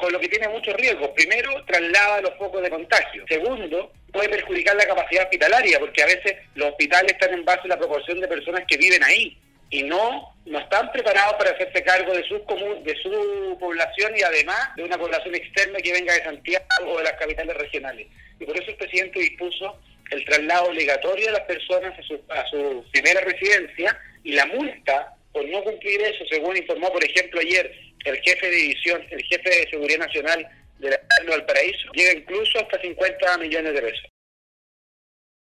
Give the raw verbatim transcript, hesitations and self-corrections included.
con lo que tiene muchos riesgos. Primero, traslada los focos de contagio. Segundo, puede perjudicar la capacidad hospitalaria, porque a veces los hospitales están en base a la proporción de personas que viven ahí y no, no están preparados para hacerse cargo de su, comun, de su población y además de una población externa que venga de Santiago o de las capitales regionales. Y por eso el presidente dispuso el traslado obligatorio de las personas a su, a su primera residencia y la multa por no cumplir eso, según informó, por ejemplo, ayer el jefe de división, el jefe de Seguridad Nacional de la de Valparaíso, llega incluso hasta cincuenta millones de pesos.